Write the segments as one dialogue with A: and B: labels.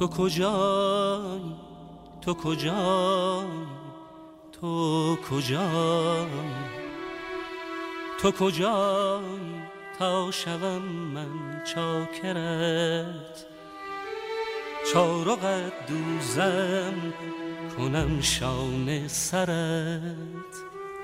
A: تو کجایی تو کجایی تو کجایی تو کجایی تا شوم من چاکرت چارقت دوزم کنم شانه سرت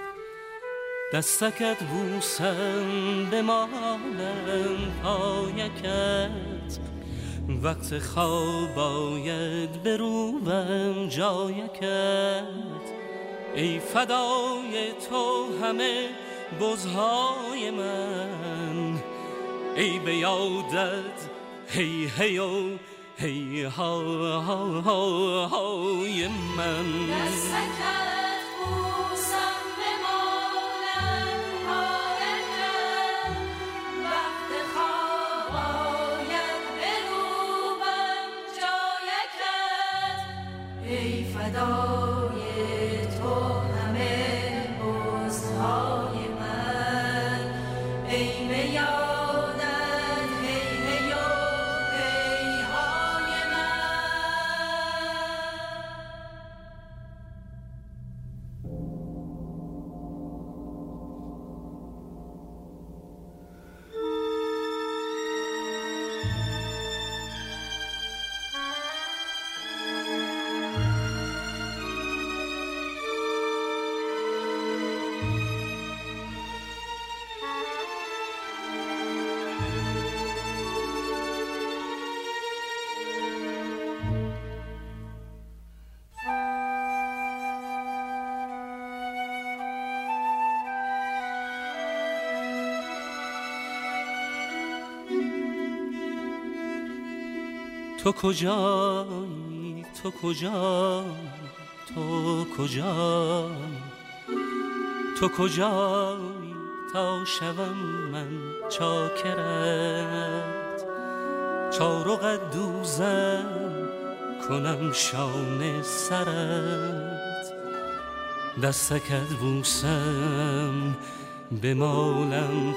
A: دستکت بوسم بمالم پایکت وقت خواب باید بروبم جایکت ای فدای تو همه بزهای من ای به یادت هی هی و هی ها ها ها های من
B: دستکت بوسم بمالم پایکت وقت خواب آید بروبم جایکت ای فدای تو همه بزهای من ای به یادت هی هی و هی های من
A: تو کجایی تو کجایی تو کجایی تو کجایی تا شوم من چاکرت چارقت دوزم کنم شانه سرت دستکت بوسم بمالم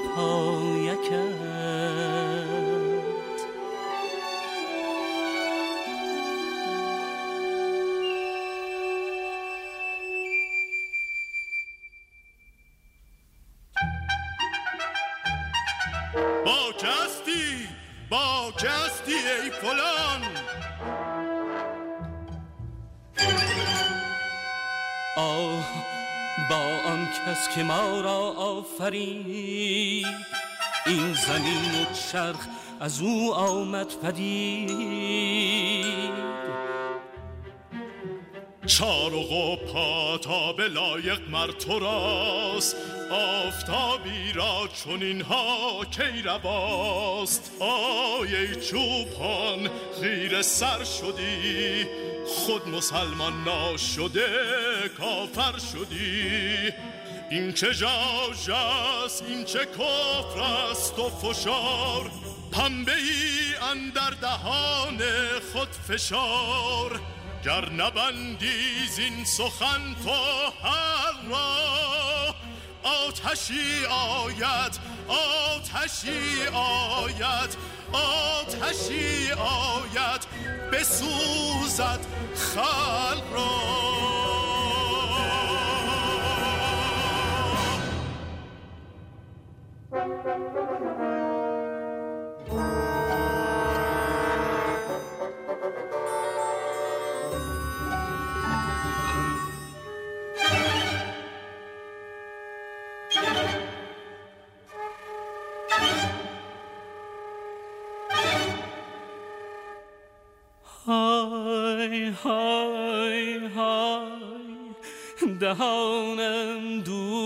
A: پایکت
C: با کستی ای فلان
A: آه با آن کس که ما را آفرید این زمین و چرخ از او آمد پدید
C: چارق و پاتاب لایق مر تو راست آفتابی را چنین ها کی رواست آی ای چوپان خیره سر شدی خود مسلمان ناشده کافر شدی این چه ژاژ است این چه کفر است و فشار پنبه ای اندر دهان خود فشار گر نبندی زین سخن تو هر را آتشی آید آتشی آید آتشی آید بسوزد خلق را
A: های های های دهانم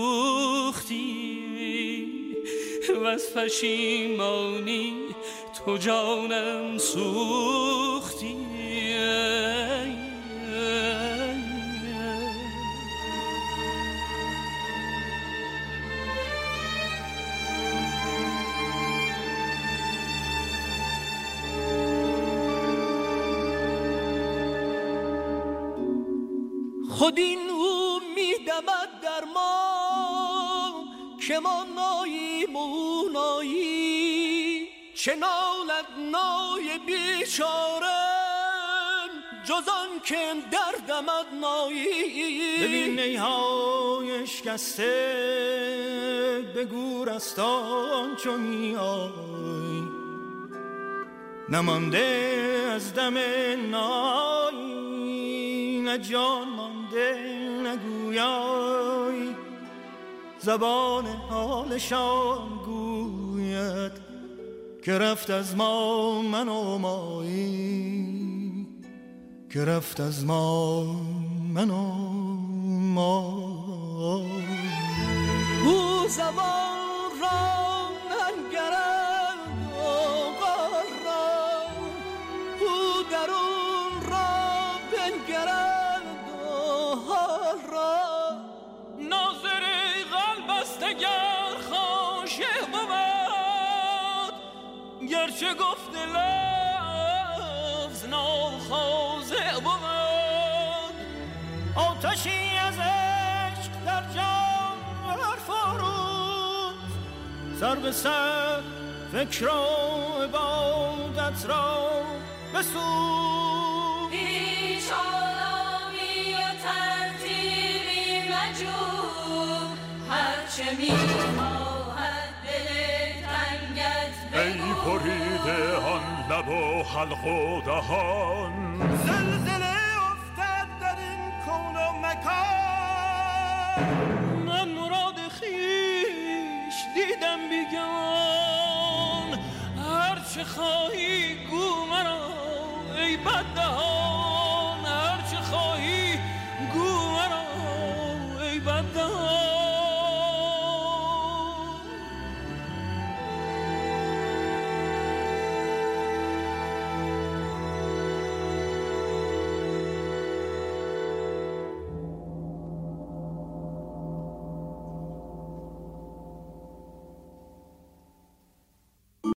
A: دوختی و از پشیمانی تو جانم سوختی خود این او میدمد در ما که ما ناییم و او نایی چه نالد نای بیچاره جز آن که دردمت نایی.
D: ببین نیهای شکسته به گورستان چو میای، نمانده از دم نایی، نه جان مانده نگویای. زبان حالشان گوید که رفت از ما من و مایی، که رفت از ما من و مایی.
A: او زبان را ننگرد و غرد، او درون را بنگرد و حال را. ناظر قلب است اگر خاشع بود، گرچه گفت لفظ ناخاضع بود.
D: آتشی از عشق در جان برفروز، سر به سر فکر و عبادت را بسوز.
B: هیچ آرامی و ترتیبی مجو، هرچه میخواهد دل تنگت
C: ای
B: بگو.
C: بریده آن لب و حلق و دهان،
D: زلزله افتد در این کون و مکان.
A: من مراد خویش دیدم بیگان، هرچه خواهی گو مرا ای بددهان.